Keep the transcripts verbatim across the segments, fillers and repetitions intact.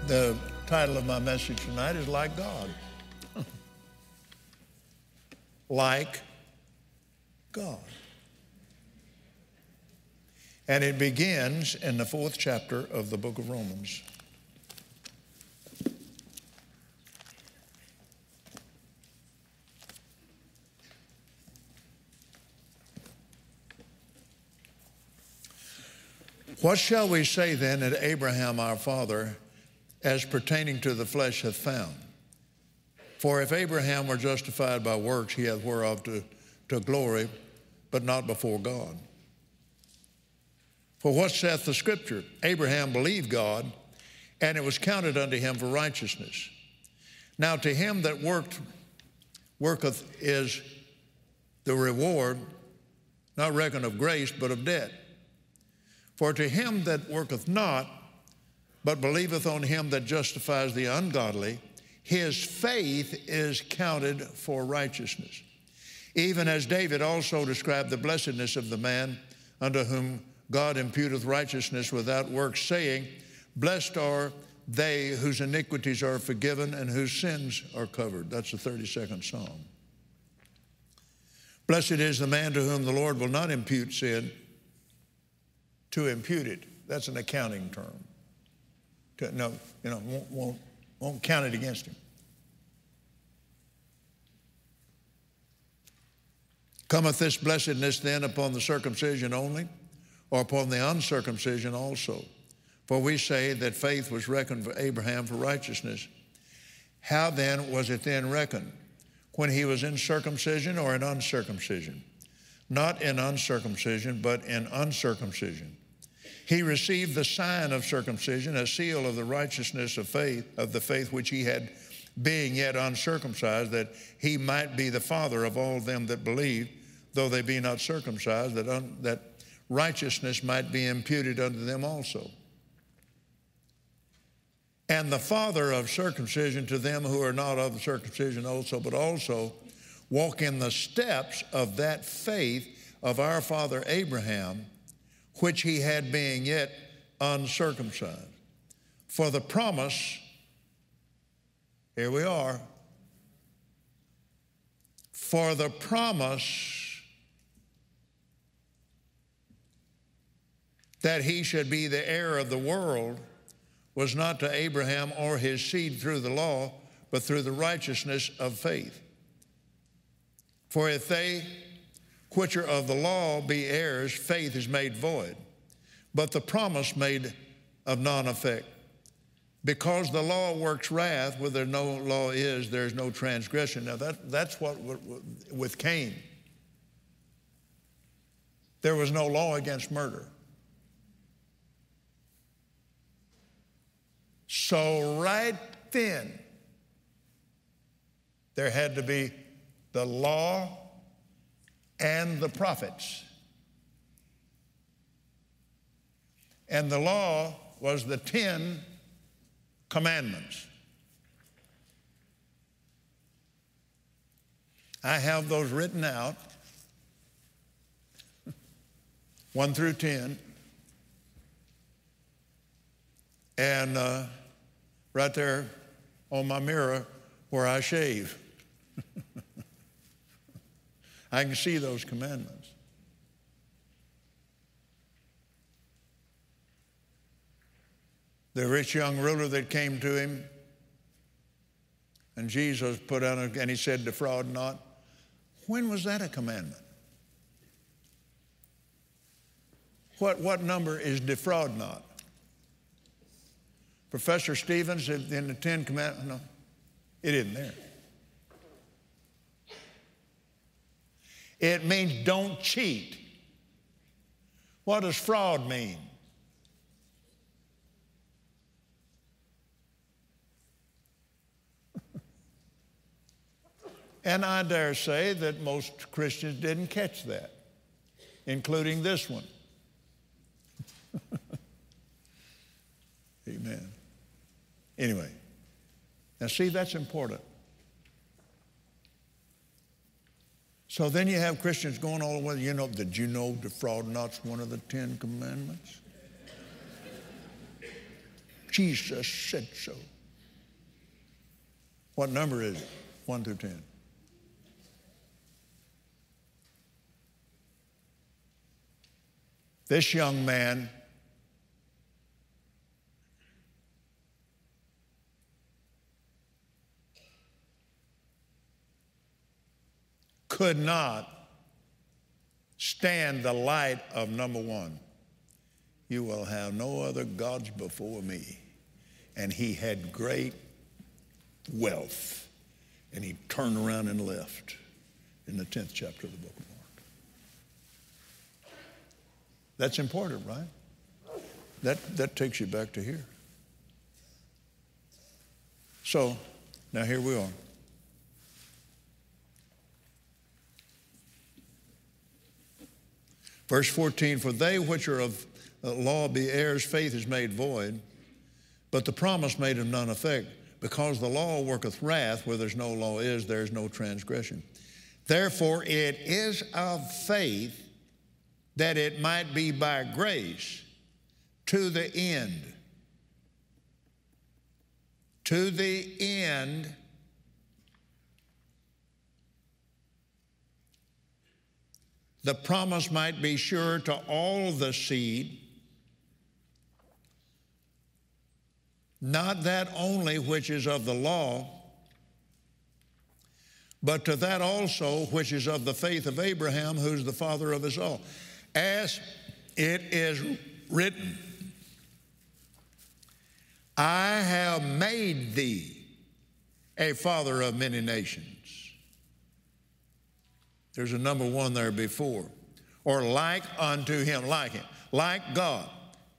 The title of my message tonight is Like God. Like God. And it begins in the fourth chapter of the book of Romans. What shall we say then that Abraham our father, as pertaining to the flesh, hath found? For if Abraham were justified by works, he hath whereof to, to glory, but not before God. For what saith the Scripture? Abraham believed God, and it was counted unto him for righteousness. Now to him that worked, worketh is the reward, not reckoned of grace, but of debt. For to him that worketh not, but believeth on him that justifies the ungodly, his faith is counted for righteousness. Even as David also described the blessedness of the man unto whom God imputeth righteousness without works, saying, blessed are they whose iniquities are forgiven and whose sins are covered. That's the thirty-second Psalm. Blessed is the man to whom the Lord will not impute sin, to impute it. That's an accounting term. To, no, you know, won't, won't, won't count it against him. Cometh this blessedness then upon the circumcision only, or upon the uncircumcision also? For we say that faith was reckoned for Abraham for righteousness. How then was it then reckoned? When he was in circumcision or in uncircumcision? Not in uncircumcision, but in uncircumcision. He received the sign of circumcision, a seal of the righteousness of faith, of the faith which he had, being yet uncircumcised, that he might be the father of all them that believe, though they be not circumcised, that, un, that righteousness might be imputed unto them also. And the father of circumcision to them who are not of the circumcision also, but also walk in the steps of that faith of our father Abraham, which he had being yet uncircumcised. For the promise, here we are, for the promise that he should be the heir of the world was not to Abraham or his seed through the law, but through the righteousness of faith. For if they which are of the law be heirs, faith is made void, but the promise made of none effect. Because the law works wrath, where there no law is, there is no transgression. Now that, that's what with Cain. There was no law against murder. So right then, there had to be the law and the prophets. And the law was the Ten Commandments. I have those written out, one through ten, and uh, right there on my mirror where I shave. I can see those commandments. The rich young ruler that came to him, and Jesus put out, a, and he said, defraud not. When was that a commandment? What, what number is defraud not? Professor Stevens in the Ten Commandments, no, it isn't there. It means don't cheat. What does fraud mean? And I dare say that most Christians didn't catch that, including this one. Amen. Anyway, now see, that's important. So then you have Christians going all the way, you know, did you know defraud not's one of the Ten Commandments? Jesus said so. What number is it? One through ten. This young man could not stand the light of number one. You will have no other gods before me. And he had great wealth. And he turned around and left in the tenth chapter of the book of Mark. That's important, right? That, that takes you back to here. So, now here we are. Verse fourteen, for they which are of law be heirs, faith is made void, but the promise made of none effect, because the law worketh wrath, where there's no law is, there is no transgression. Therefore it is of faith, that it might be by grace, to the end. To the end the promise might be sure to all the seed, not that only which is of the law, but to that also which is of the faith of Abraham, who's the father of us all. As it is written, I have made thee a father of many nations. There's a number one there before. Or like unto him, like him, like God.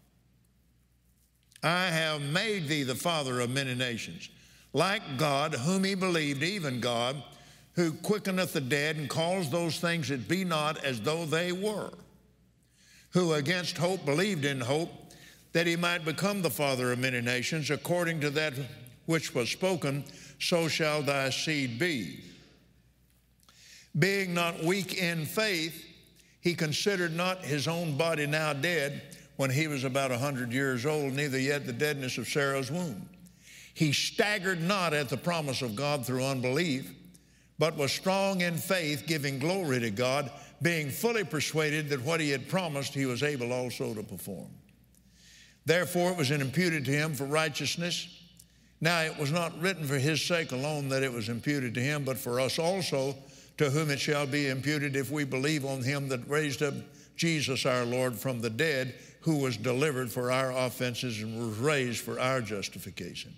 I have made thee the father of many nations. Like God, whom he believed, even God, who quickeneth the dead and calls those things that be not as though they were. Who against hope believed in hope, that he might become the father of many nations, according to that which was spoken, so shall thy seed be. Being not weak in faith, he considered not his own body now dead, when he was about a hundred years old, neither yet the deadness of Sarah's womb. He staggered not at the promise of God through unbelief, but was strong in faith, giving glory to God, being fully persuaded that what he had promised he was able also to perform. Therefore it was imputed to him for righteousness. Now it was not written for his sake alone that it was imputed to him, but for us also, to whom it shall be imputed if we believe on him that raised up Jesus our Lord from the dead, who was delivered for our offenses and was raised for our justification.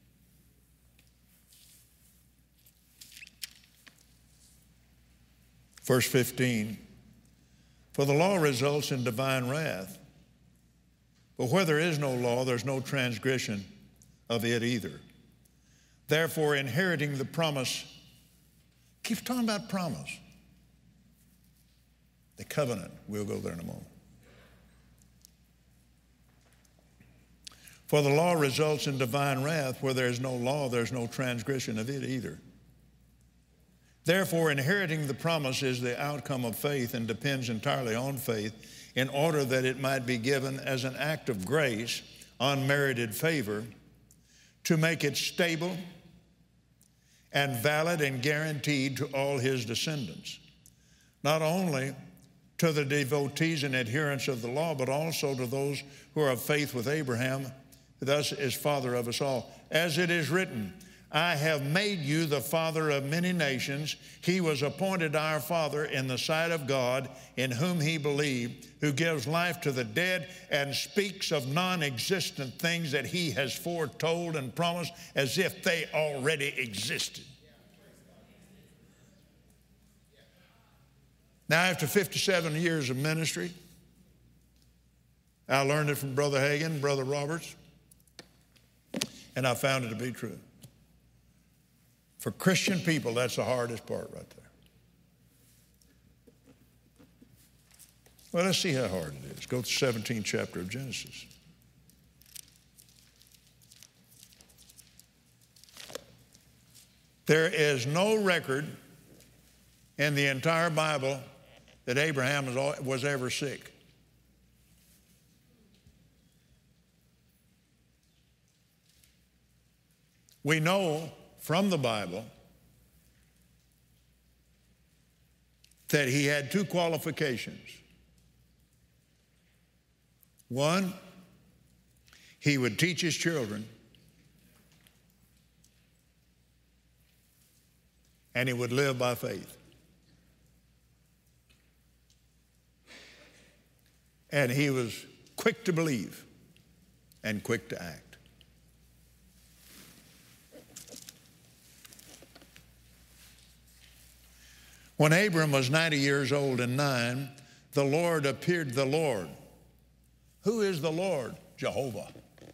Verse fifteen, for the law results in divine wrath, but where there is no law, there's no transgression of it either. Therefore, inheriting the promise, keep talking about promise. The covenant, we'll go there in a moment. For the law results in divine wrath. Where there is no law, there's no transgression of it either. Therefore, inheriting the promise is the outcome of faith and depends entirely on faith, in order that it might be given as an act of grace, unmerited favor, to make it stable and valid and guaranteed to all his descendants, not only to the devotees and adherents of the law, but also to those who are of faith with Abraham, thus is father of us all. As it is written, I have made you the father of many nations. He was appointed our father in the sight of God, in whom he believed, who gives life to the dead and speaks of non-existent things that he has foretold and promised as if they already existed. Now, after fifty-seven years of ministry, I learned it from Brother Hagin, Brother Roberts, and I found it to be true. For Christian people, that's the hardest part right there. Well, let's see how hard it is. Go to the seventeenth chapter of Genesis. There is no record in the entire Bible that Abraham was ever sick. We know from the Bible that he had two qualifications. One, he would teach his children, and he would live by faith. And he was quick to believe and quick to act. When Abram was ninety years old and nine, the Lord appeared, the Lord. Who is the Lord? Jehovah.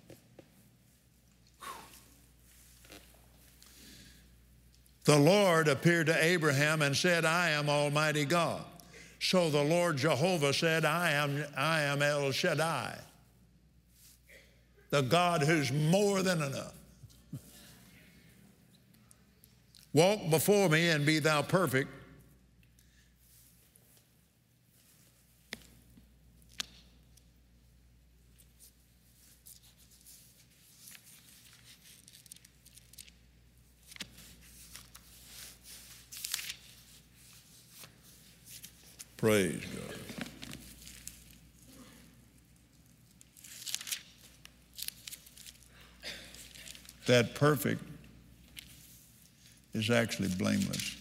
The Lord appeared to Abraham and said, I am Almighty God. So the Lord Jehovah said, I am, I am El Shaddai, the God who's more than enough. Walk before me and be thou perfect. Praise God. That perfect is actually blameless.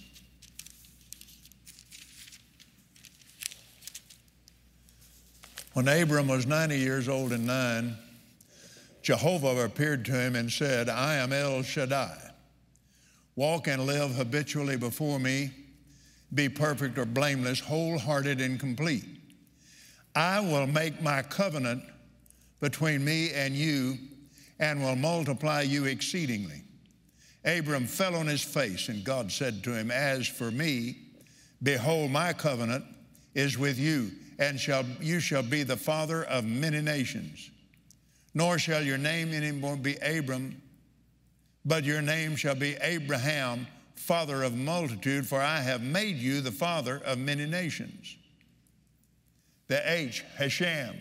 When Abram was ninety years old and nine, Jehovah appeared to him and said, I am El Shaddai. Walk and live habitually before me. Be perfect or blameless, wholehearted and complete. I will make my covenant between me and you and will multiply you exceedingly. Abram fell on his face, and God said to him, as for me, behold, my covenant is with you, and shall, you shall be the father of many nations. Nor shall your name anymore be Abram, but your name shall be Abraham, father of multitude, for I have made you the father of many nations. The H, Hashem.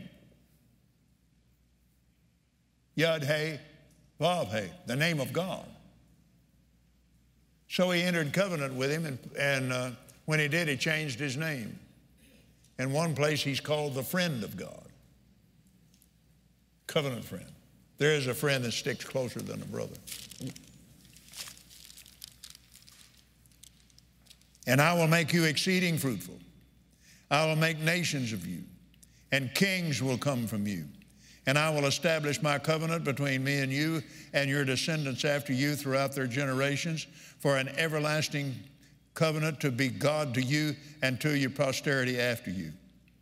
Yud-He, Vav-He, the name of God. So he entered covenant with him, and, and uh, when he did, he changed his name. In one place, he's called the friend of God. Covenant friend. There is a friend that sticks closer than a brother. And I will make you exceeding fruitful. I will make nations of you, and kings will come from you. And I will establish my covenant between me and you and your descendants after you throughout their generations for an everlasting covenant to be God to you and to your posterity after you.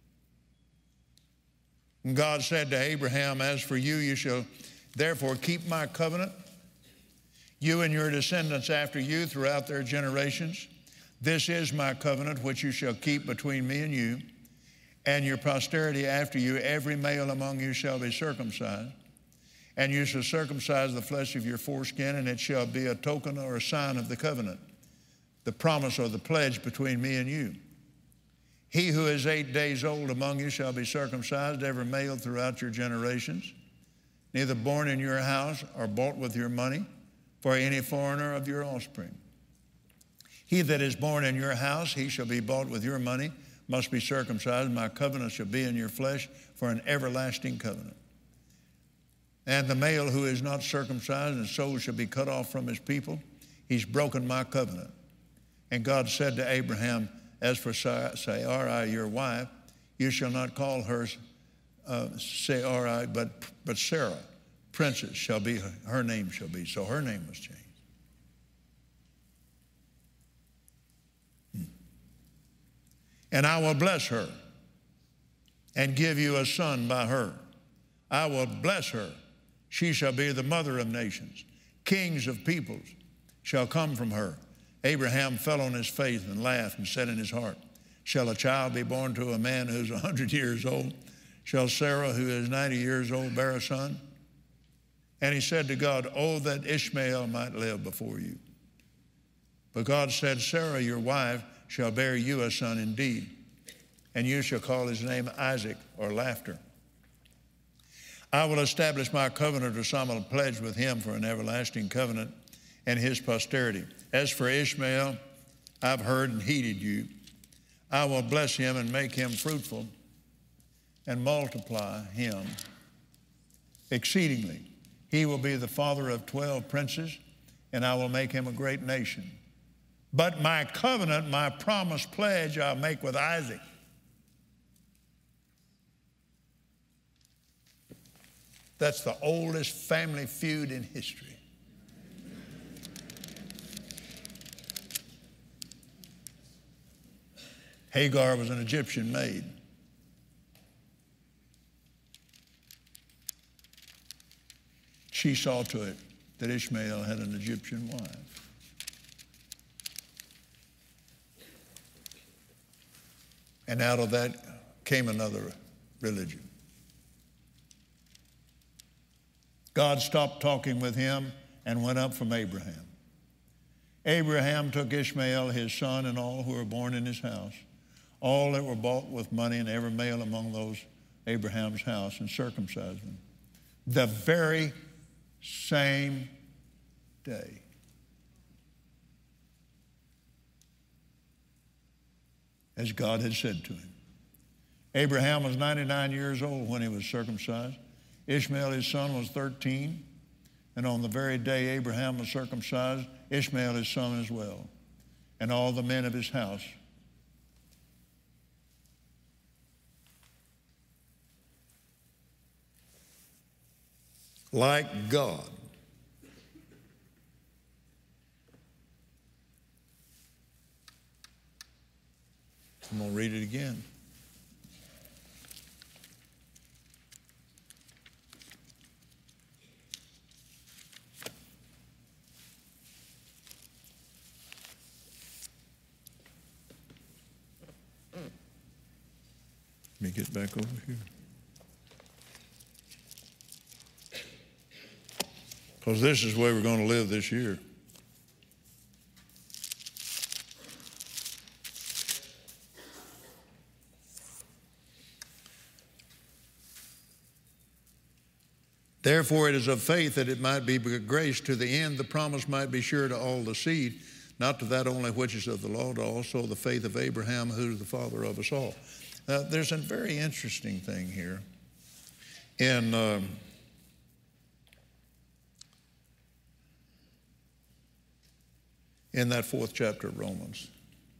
And God said to Abraham, as for you, you shall therefore keep my covenant, you and your descendants after you throughout their generations. This is my covenant which you shall keep between me and you and your posterity after you. Every male among you shall be circumcised, and you shall circumcise the flesh of your foreskin, and it shall be a token or a sign of the covenant, the promise or the pledge between me and you. He who is eight days old among you shall be circumcised, every male throughout your generations, neither born in your house or bought with your money, for any foreigner of your offspring. He that is born in your house, he shall be bought with your money, must be circumcised. My covenant shall be in your flesh for an everlasting covenant. And the male who is not circumcised, and soul shall be cut off from his people. He's broken my covenant. And God said to Abraham, as for Sarai, your wife, you shall not call her uh, Sarai, but, but Sarah, princess, shall be, her name shall be. So her name was changed. And I will bless her and give you a son by her. I will bless her. She shall be the mother of nations. Kings of peoples shall come from her. Abraham fell on his face and laughed and said in his heart, shall a child be born to a man who is a hundred years old? Shall Sarah, who is ninety years old, bear a son? And he said to God, oh, that Ishmael might live before you. But God said, Sarah, your wife, shall bear you a son indeed, and you shall call his name Isaac, or laughter. I will establish my covenant or solemn pledge with him for an everlasting covenant and his posterity. As for Ishmael, I've heard and heeded you. I will bless him and make him fruitful and multiply him exceedingly. He will be the father of twelve princes, and I will make him a great nation. But my covenant, my promise pledge, I'll make with Isaac. That's the oldest family feud in history. Hagar was an Egyptian maid. She saw to it that Ishmael had an Egyptian wife. And out of that came another religion. God stopped talking with him and went up from Abraham. Abraham took Ishmael, his son, and all who were born in his house, all that were bought with money, and every male among those Abraham's house, and circumcised them. The very same day. As God had said to him. Abraham was ninety-nine years old when he was circumcised. Ishmael, his son, was thirteen. And on the very day Abraham was circumcised, Ishmael, his son, as well, and all the men of his house. Like God. I'm going to read it again. Let me get back over here. Because this is where we're going to live this year. Therefore it is of faith that it might be grace to the end the promise might be sure to all the seed, not to that only which is of the law, but also the faith of Abraham, who is the father of us all. Now, there's a very interesting thing here in um, in that fourth chapter of Romans.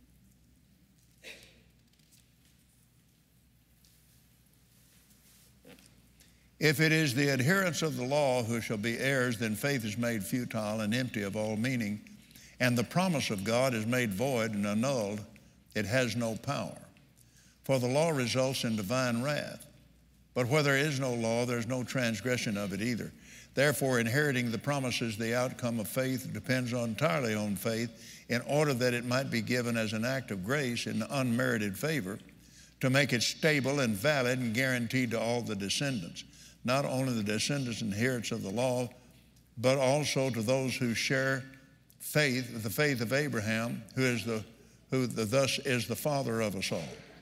If it is the adherents of the law who shall be heirs, then faith is made futile and empty of all meaning, and the promise of God is made void and annulled. It has no power. For the law results in divine wrath. But where there is no law, there is no transgression of it either. Therefore, inheriting the promises, the outcome of faith depends entirely on faith, in order that it might be given as an act of grace in unmerited favor, to make it stable and valid and guaranteed to all the descendants, not only the descendants and adherents of the law, but also to those who share faith, the faith of Abraham, who is the who the, thus is the father of us all.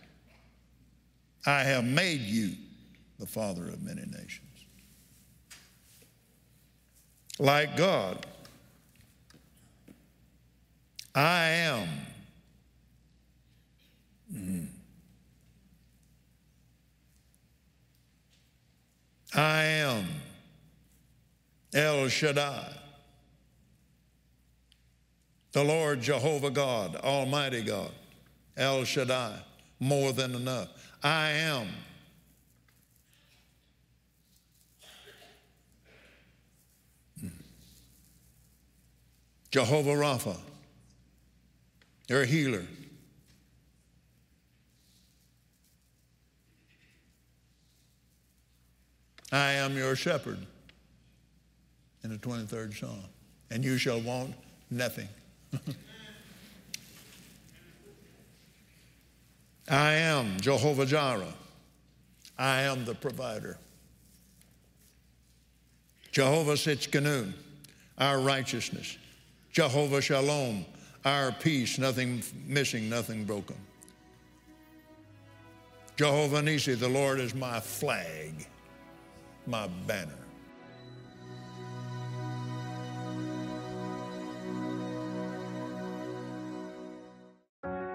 I have made you the father of many nations. Like God, I am. Mm. I am El Shaddai, the Lord Jehovah God, Almighty God, El Shaddai, more than enough. I am. Jehovah Rapha, your healer. I am your shepherd in the twenty-third Psalm, and you shall want nothing. I am Jehovah Jireh. I am the provider. Jehovah Tsidkenu, our righteousness. Jehovah Shalom, our peace, nothing missing, nothing broken. Jehovah Nissi, the Lord is my flag, my banner.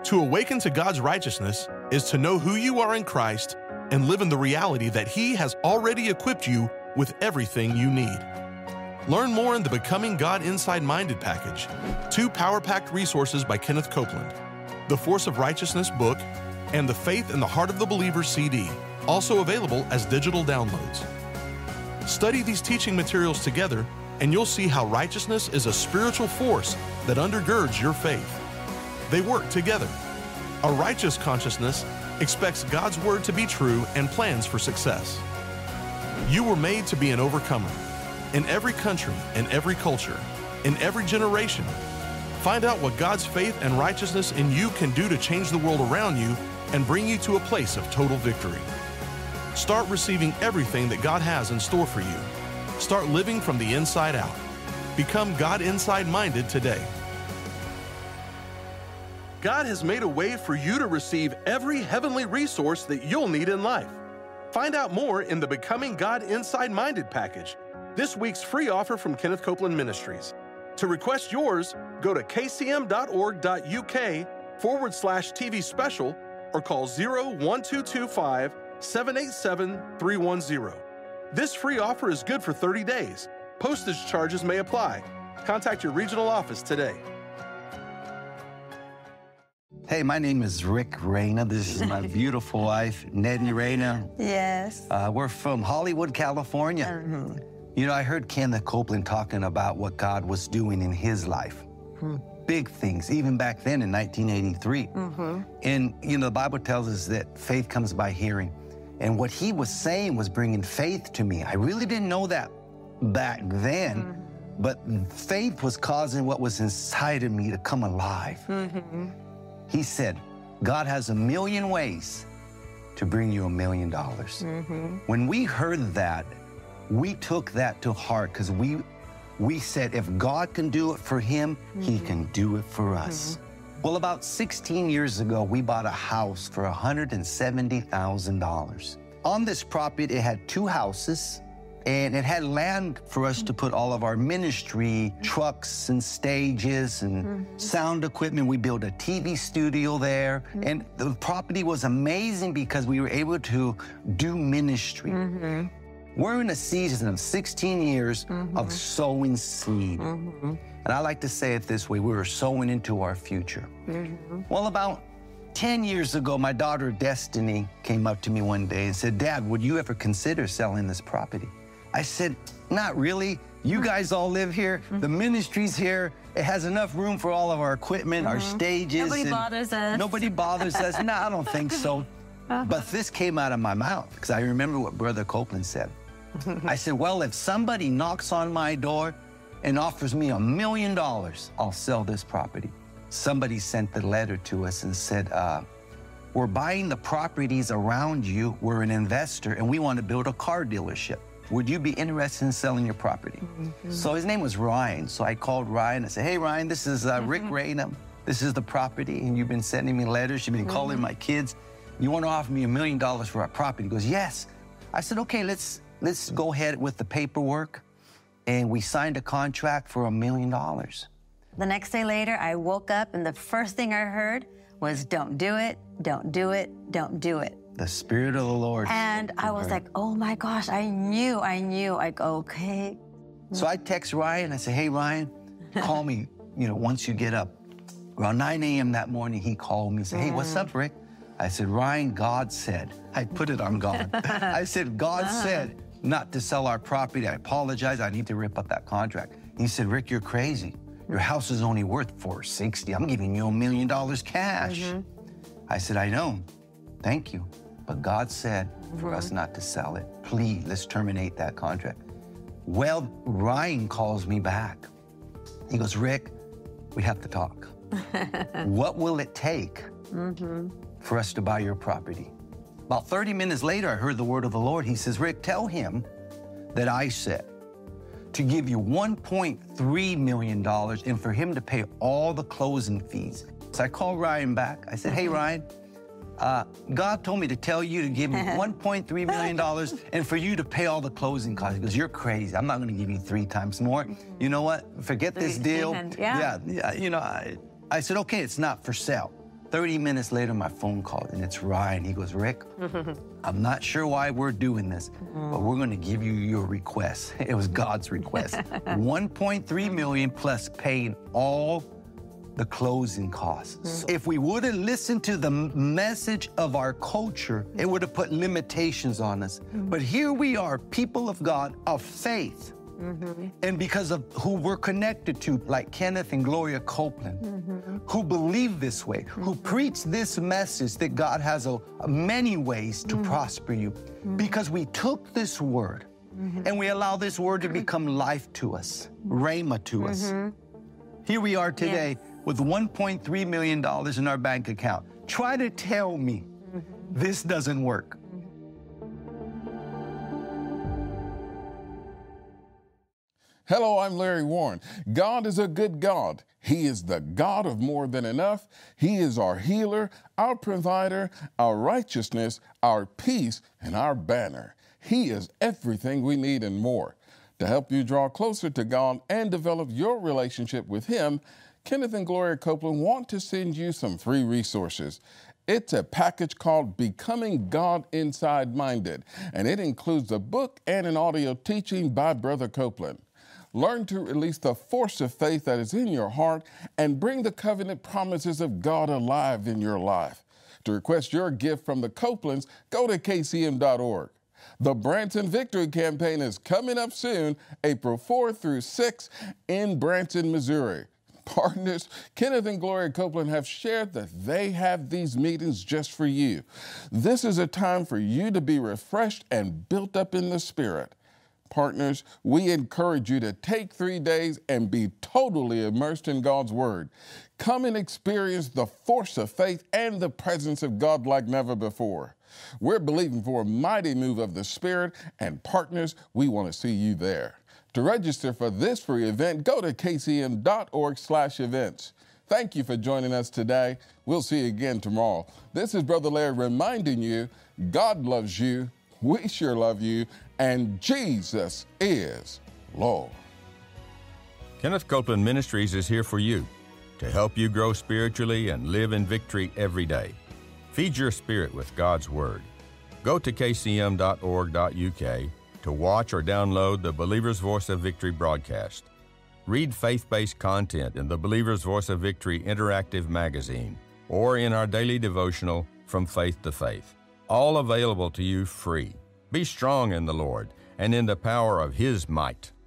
To awaken to God's righteousness is to know who you are in Christ and live in the reality that He has already equipped you with everything you need. Learn more in the Becoming God Inside Minded package, two power-packed resources by Kenneth Copeland, the Force of Righteousness book, and the Faith in the Heart of the Believer C D, also available as digital downloads. Study these teaching materials together, and you'll see how righteousness is a spiritual force that undergirds your faith. They work together. A righteous consciousness expects God's word to be true and plans for success. You were made to be an overcomer. In every country, in every culture, in every generation. Find out what God's faith and righteousness in you can do to change the world around you and bring you to a place of total victory. Start receiving everything that God has in store for you. Start living from the inside out. Become God Inside Minded today. God has made a way for you to receive every heavenly resource that you'll need in life. Find out more in the Becoming God Inside Minded package, this week's free offer from Kenneth Copeland Ministries. To request yours, go to kcm.org.uk forward slash TV special or call zero one two two five, seven eight seven, three one zero. This free offer is good for thirty days. Postage charges may apply. Contact your regional office today. Hey, my name is Rick Reyna. This is my beautiful wife, Nedney Reyna. Yes. Uh, we're from Hollywood, California. Mm-hmm. You know, I heard Kenneth Copeland talking about what God was doing in his life. Hmm. Big things, even back then in nineteen eighty-three. Mm-hmm. And, you know, the Bible tells us that faith comes by hearing. And what he was saying was bringing faith to me. I really didn't know that back then, mm-hmm. but faith was causing what was inside of me to come alive. Mm-hmm. He said, God has a million ways to bring you a million dollars. Mm-hmm. When we heard that, we took that to heart because we we said, if God can do it for him, mm-hmm. he can do it for us. Mm-hmm. Well, about sixteen years ago, we bought a house for one hundred seventy thousand dollars. On this property, it had two houses, and it had land for us to put all of our ministry, trucks and stages and mm-hmm. sound equipment. We built a T V studio there. Mm-hmm. And the property was amazing because we were able to do ministry. Mm-hmm. We're in a season of sixteen years mm-hmm. of sowing seed. Mm-hmm. And I like to say it this way, we were sowing into our future. Mm-hmm. Well, about ten years ago, my daughter Destiny came up to me one day and said, Dad, would you ever consider selling this property? I said, not really. You guys all live here. Mm-hmm. The ministry's here. It has enough room for all of our equipment, mm-hmm. our stages. Nobody and bothers us. Nobody bothers us. No, I don't think so. Uh-huh. But this came out of my mouth because I remember what Brother Copeland said. I said, well, if somebody knocks on my door and offers me a million dollars, I'll sell this property. Somebody sent the letter to us and said, uh, we're buying the properties around you. We're an investor, and we want to build a car dealership. Would you be interested in selling your property? Mm-hmm. So his name was Ryan. So I called Ryan. I said, hey, Ryan, this is uh, Rick mm-hmm. Reyna. This is the property, and you've been sending me letters. You've been mm-hmm. calling my kids. You want to offer me a million dollars for our property? He goes, yes. I said, okay, let's, let's go ahead with the paperwork. And we signed a contract for a million dollars. The next day later, I woke up, and the first thing I heard was, don't do it, don't do it, don't do it. The Spirit of the Lord. And I was like, oh my gosh, I knew, I knew. I go, okay. So I text Ryan. I said, hey, Ryan, call me, you know, once you get up. Around nine a.m. that morning, he called me and said, hey, what's up, Rick? I said, Ryan, God said. I put it on God. I said, God uh-huh. said not to sell our property. I apologize. I need to rip up that contract. He said, Rick, you're crazy. Your house is only worth four hundred sixty thousand dollars. I'm giving you a million dollars cash. Mm-hmm. I said, I know. Thank you. But God said for mm-hmm. us not to sell it. Please, let's terminate that contract. Well, Ryan calls me back. He goes, Rick, we have to talk. What will it take mm-hmm. for us to buy your property? About thirty minutes later, I heard the word of the Lord. He says, Rick, tell him that I said to give you one point three million dollars and for him to pay all the closing fees. So I called Ryan back. I said, hey, Ryan, uh, God told me to tell you to give me one point three million dollars and for you to pay all the closing costs. He goes, you're crazy. I'm not going to give you three times more. You know what? Forget this deal. Yeah. yeah, yeah. You know, I, I said, okay, it's not for sale. thirty minutes later, my phone called, and it's Ryan. He goes, Rick, I'm not sure why we're doing this, but we're going to give you your request. It was God's request. one point three million dollars plus paid all the closing costs. If we would have listened to the message of our culture, it would have put limitations on us. But here we are, people of God, of faith. Mm-hmm. And because of who we're connected to, like Kenneth and Gloria Copeland, mm-hmm. who believe this way, mm-hmm. who preach this message that God has a, a many ways to mm-hmm. prosper you, mm-hmm. because we took this word mm-hmm. and we allow this word to become life to us, rhema to mm-hmm. us. Here we are today yes. with one point three million dollars in our bank account. Try to tell me mm-hmm. this doesn't work. Hello, I'm Larry Warren. God is a good God. He is the God of more than enough. He is our healer, our provider, our righteousness, our peace, and our banner. He is everything we need and more. To help you draw closer to God and develop your relationship with Him, Kenneth and Gloria Copeland want to send you some free resources. It's a package called Becoming God Inside Minded, and it includes a book and an audio teaching by Brother Copeland. Learn to release the force of faith that is in your heart and bring the covenant promises of God alive in your life. To request your gift from the Copelands, go to K C M dot org. The Branson Victory Campaign is coming up soon, April fourth through sixth in Branson, Missouri. Partners, Kenneth and Gloria Copeland have shared that they have these meetings just for you. This is a time for you to be refreshed and built up in the Spirit. Partners, we encourage you to take three days and be totally immersed in God's Word. Come and experience the force of faith and the presence of God like never before. We're believing for a mighty move of the Spirit, and partners, we want to see you there. To register for this free event, go to K C M dot org slash events. Thank you for joining us today. We'll see you again tomorrow. This is Brother Larry reminding you, God loves you, we sure love you, and Jesus is Lord. Kenneth Copeland Ministries is here for you to help you grow spiritually and live in victory every day. Feed your spirit with God's Word. Go to K C M dot org dot U K to watch or download the Believer's Voice of Victory broadcast. Read faith-based content in the Believer's Voice of Victory interactive magazine or in our daily devotional, From Faith to Faith. All available to you free. Be strong in the Lord and in the power of His might.